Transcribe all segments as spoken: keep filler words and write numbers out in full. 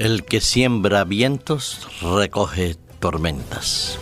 El que siembra vientos recoge tormentas.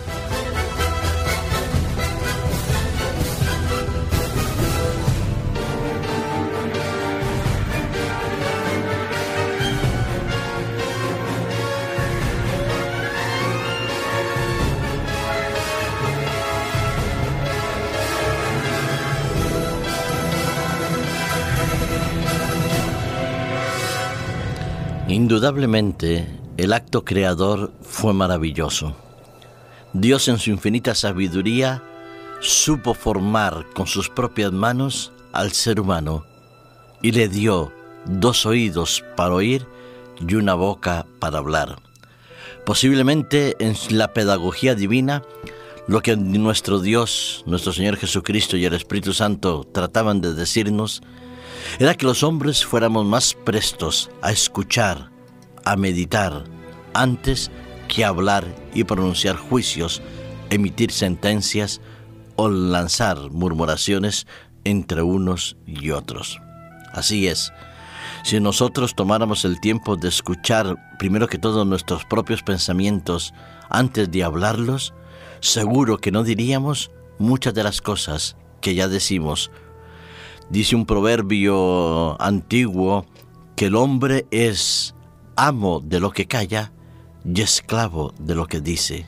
Indudablemente, el acto creador fue maravilloso. Dios, en su infinita sabiduría, supo formar con sus propias manos al ser humano y le dio dos oídos para oír y una boca para hablar. Posiblemente en la pedagogía divina, lo que nuestro Dios, nuestro Señor Jesucristo y el Espíritu Santo trataban de decirnos era que los hombres fuéramos más prestos a escuchar, a meditar, antes que hablar y pronunciar juicios, emitir sentencias o lanzar murmuraciones entre unos y otros. Así es, si nosotros tomáramos el tiempo de escuchar primero que todo nuestros propios pensamientos antes de hablarlos, seguro que no diríamos muchas de las cosas que ya decimos. Dice un proverbio antiguo que el hombre es amo de lo que calla y esclavo de lo que dice.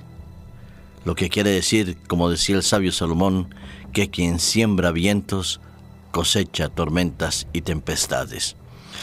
Lo que quiere decir, como decía el sabio Salomón, que quien siembra vientos cosecha tormentas y tempestades.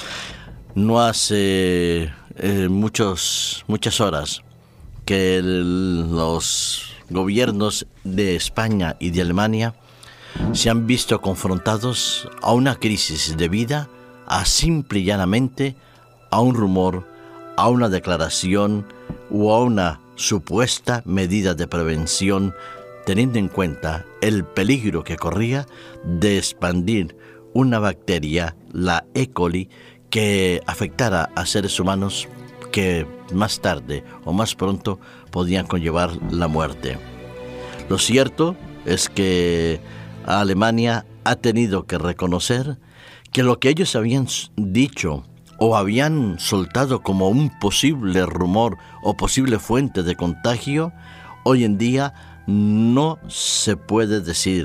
No hace eh, muchos, muchas horas que el, los gobiernos de España y de Alemania se han visto confrontados a una crisis debida a simple y llanamente a un rumor, a una declaración o a una supuesta medida de prevención, teniendo en cuenta el peligro que corría de expandir una bacteria, la E. coli, que afectara a seres humanos que más tarde o más pronto podían conllevar la muerte. Lo cierto es que Alemania ha tenido que reconocer que lo que ellos habían dicho o habían soltado como un posible rumor o posible fuente de contagio, hoy en día no se puede decir.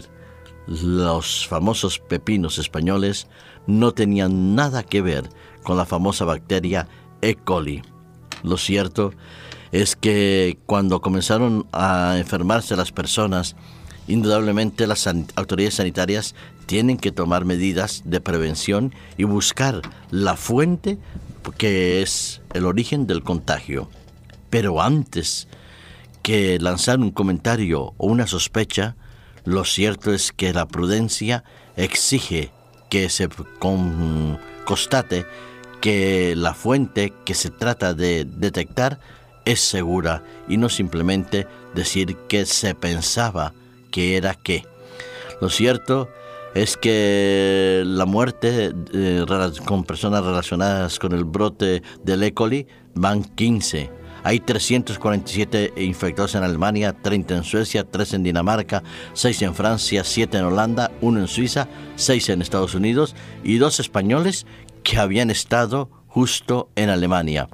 Los famosos pepinos españoles no tenían nada que ver con la famosa bacteria E. coli. Lo cierto es que cuando comenzaron a enfermarse las personas, indudablemente las san- autoridades sanitarias tienen que tomar medidas de prevención y buscar la fuente que es el origen del contagio. Pero antes que lanzar un comentario o una sospecha, lo cierto es que la prudencia exige que se con- constate que la fuente que se trata de detectar es segura y no simplemente decir que se pensaba que era qué. Lo cierto es que la muerte eh, con personas relacionadas con el brote del E. coli van quince. Hay trescientos cuarenta y siete infectados en Alemania, treinta en Suecia, tres en Dinamarca, seis en Francia, siete en Holanda, uno en Suiza, seis en Estados Unidos y dos españoles que habían estado justo en Alemania.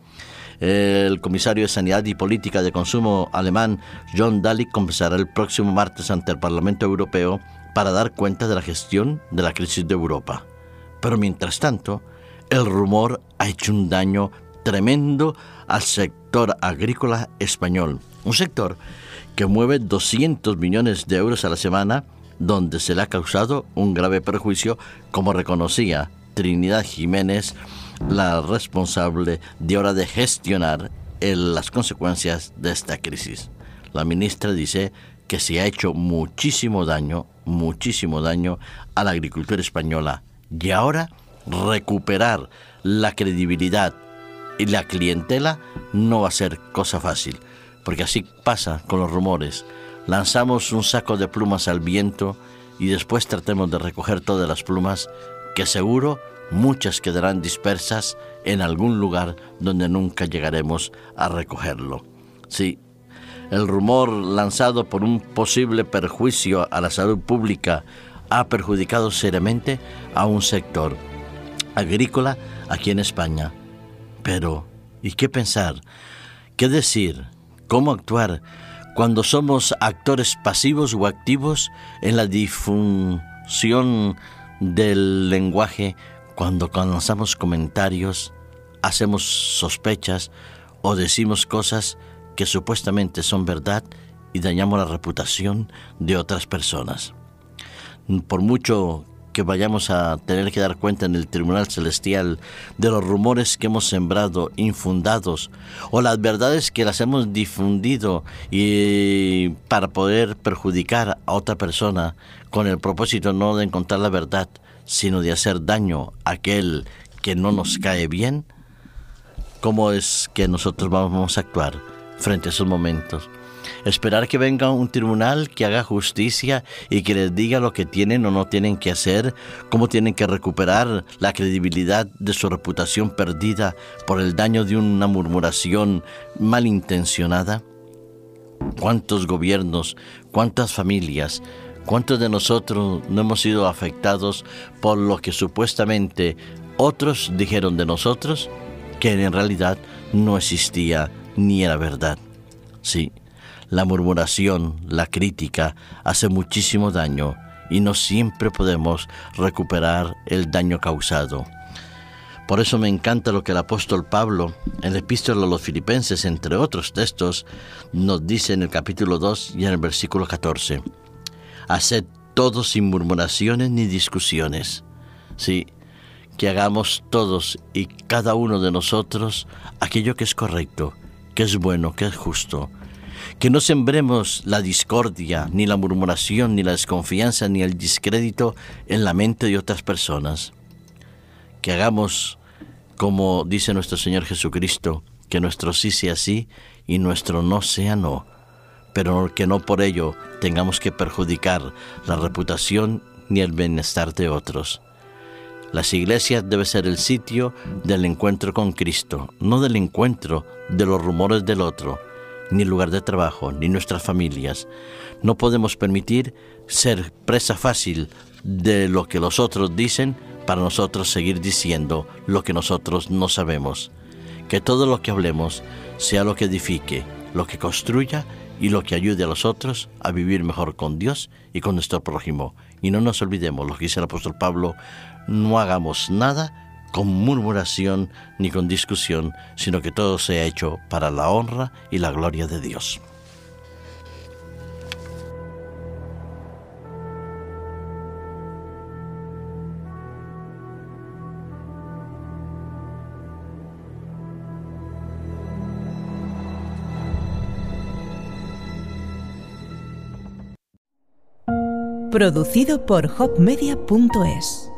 El comisario de Sanidad y Política de Consumo alemán, John Dalli, comparecerá el próximo martes ante el Parlamento Europeo para dar cuenta de la gestión de la crisis de Europa. Pero mientras tanto, el rumor ha hecho un daño tremendo al sector agrícola español. Un sector que mueve doscientos millones de euros a la semana, donde se le ha causado un grave perjuicio, como reconocía Trinidad Jiménez, la responsable de ahora de gestionar el, las consecuencias de esta crisis. La ministra dice que se ha hecho muchísimo daño, muchísimo daño a la agricultura española. Y ahora recuperar la credibilidad y la clientela no va a ser cosa fácil, porque así pasa con los rumores. Lanzamos un saco de plumas al viento y después tratemos de recoger todas las plumas, que seguro muchas quedarán dispersas en algún lugar donde nunca llegaremos a recogerlo. Sí, el rumor lanzado por un posible perjuicio a la salud pública ha perjudicado seriamente a un sector agrícola aquí en España. Pero ¿Y qué pensar? ¿Qué decir? ¿Cómo actuar cuando somos actores pasivos o activos en la difusión del lenguaje, cuando lanzamos comentarios, hacemos sospechas o decimos cosas que supuestamente son verdad y dañamos la reputación de otras personas? Por mucho que vayamos a tener que dar cuenta en el tribunal celestial de los rumores que hemos sembrado infundados o las verdades que las hemos difundido y para poder perjudicar a otra persona con el propósito no de encontrar la verdad, sino de hacer daño a aquel que no nos cae bien, ¿cómo es que nosotros vamos a actuar frente a esos momentos? Esperar que venga un tribunal que haga justicia y que les diga lo que tienen o no tienen que hacer, cómo tienen que recuperar la credibilidad de su reputación perdida por el daño de una murmuración malintencionada. ¿Cuántos gobiernos, cuántas familias, cuántos de nosotros no hemos sido afectados por lo que supuestamente otros dijeron de nosotros, que en realidad no existía ni era verdad? Sí. La murmuración, la crítica, hace muchísimo daño y no siempre podemos recuperar el daño causado. Por eso me encanta lo que el apóstol Pablo, en la epístola a los Filipenses, entre otros textos, nos dice en el capítulo dos y en el versículo catorce. Haced todo sin murmuraciones ni discusiones. Sí, que hagamos todos y cada uno de nosotros aquello que es correcto, que es bueno, que es justo. Que no sembremos la discordia, ni la murmuración, ni la desconfianza, ni el descrédito en la mente de otras personas. Que hagamos, como dice nuestro Señor Jesucristo, que nuestro sí sea sí y nuestro no sea no, pero que no por ello tengamos que perjudicar la reputación ni el bienestar de otros. Las iglesias deben ser el sitio del encuentro con Cristo, no del encuentro de los rumores del otro, ni el lugar de trabajo, ni nuestras familias. No podemos permitir ser presa fácil de lo que los otros dicen para nosotros seguir diciendo lo que nosotros no sabemos. Que todo lo que hablemos sea lo que edifique, lo que construya y lo que ayude a los otros a vivir mejor con Dios y con nuestro prójimo. Y no nos olvidemos lo que dice el apóstol Pablo: no hagamos nada con murmuración ni con discusión, sino que todo sea hecho para la honra y la gloria de Dios. Producido por hop media punto es.